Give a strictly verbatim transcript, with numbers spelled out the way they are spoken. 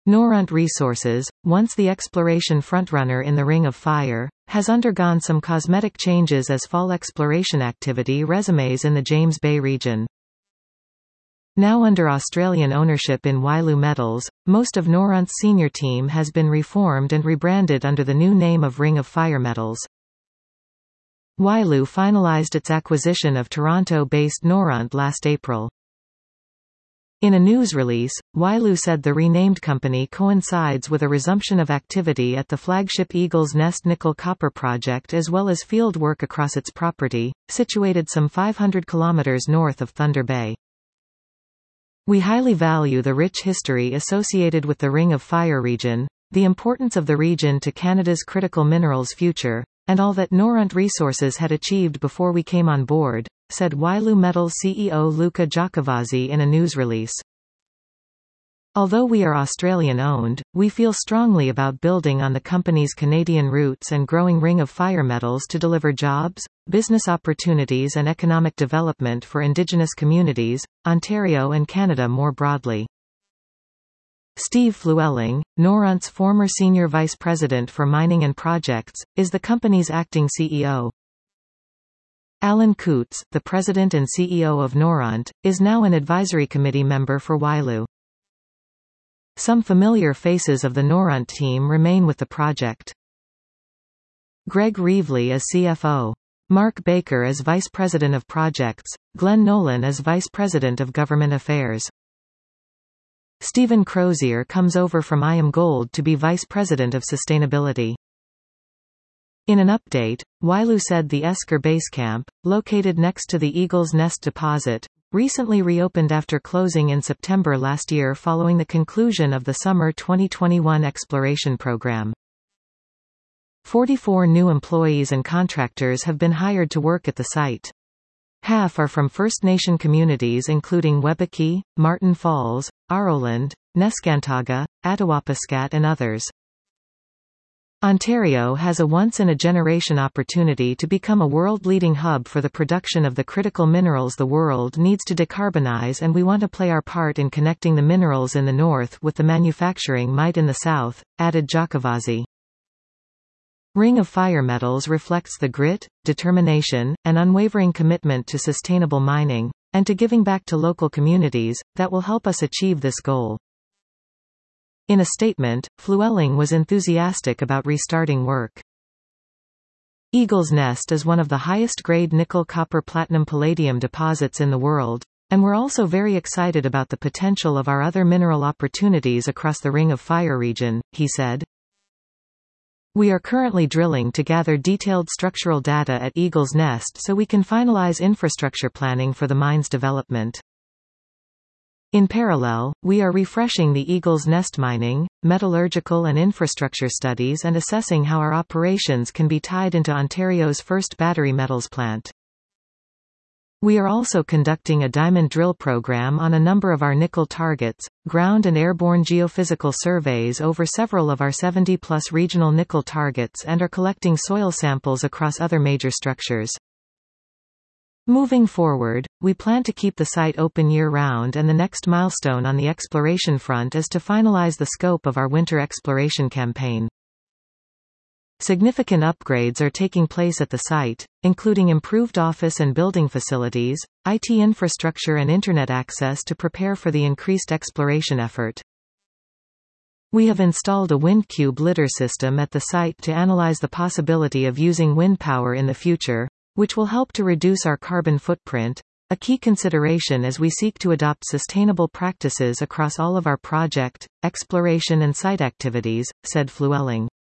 Noront Resources, once the exploration frontrunner in the Ring of Fire, has undergone some cosmetic changes as fall exploration activity resumes in the James Bay region. Now under Australian ownership in Wyloo Metals, most of Noront's senior team has been reformed and rebranded under the new name of Ring of Fire Metals. Wyloo finalised its acquisition of Toronto-based Noront last April. In a news release, Wyloo said the renamed company coincides with a resumption of activity at the flagship Eagle's Nest nickel-copper project as well as field work across its property, situated some five hundred kilometres north of Thunder Bay. We highly value the rich history associated with the Ring of Fire region, the importance of the region to Canada's critical minerals future, and all that Noront Resources had achieved before we came on board, said Wyloo Metals C E O Luca Giacovazzi in a news release. Although we are Australian-owned, we feel strongly about building on the company's Canadian roots and growing Ring of Fire Metals to deliver jobs, business opportunities and economic development for Indigenous communities, Ontario and Canada more broadly. Steve Fluelling, Noront's former Senior Vice President for Mining and Projects, is the company's acting C E O. Alan Coutts, the President and C E O of Noront, is now an advisory committee member for Wyloo. Some familiar faces of the Noront team remain with the project. Greg Reevely as C F O. Mark Baker as Vice President of Projects, Glenn Nolan as Vice President of Government Affairs. Stephen Crozier comes over from IAMGOLD to be Vice President of Sustainability. In an update, Wyloo said the Esker Base Camp, located next to the Eagle's Nest deposit, recently reopened after closing in September last year following the conclusion of the summer twenty twenty-one exploration program. forty-four new employees and contractors have been hired to work at the site. Half are from First Nation communities including Webeki, Martin Falls, Aroland, Neskantaga, Attawapaskat and others. Ontario has a once-in-a-generation opportunity to become a world-leading hub for the production of the critical minerals the world needs to decarbonize, and we want to play our part in connecting the minerals in the north with the manufacturing might in the south, added Giacovazzi. Ring of Fire Metals reflects the grit, determination, and unwavering commitment to sustainable mining, and to giving back to local communities, that will help us achieve this goal. In a statement, Fluelling was enthusiastic about restarting work. Eagle's Nest is one of the highest-grade nickel-copper-platinum-palladium deposits in the world, and we're also very excited about the potential of our other mineral opportunities across the Ring of Fire region, he said. We are currently drilling to gather detailed structural data at Eagle's Nest so we can finalize infrastructure planning for the mine's development. In parallel, we are refreshing the Eagle's Nest mining, metallurgical and infrastructure studies and assessing how our operations can be tied into Ontario's first battery metals plant. We are also conducting a diamond drill program on a number of our nickel targets, ground and airborne geophysical surveys over several of our seventy plus regional nickel targets, and are collecting soil samples across other major structures. Moving forward, we plan to keep the site open year-round, and the next milestone on the exploration front is to finalize the scope of our winter exploration campaign. Significant upgrades are taking place at the site, including improved office and building facilities, I T infrastructure and internet access to prepare for the increased exploration effort. We have installed a WindCube lidar system at the site to analyze the possibility of using wind power in the future, which will help to reduce our carbon footprint, a key consideration as we seek to adopt sustainable practices across all of our project, exploration and site activities, said Fluelling.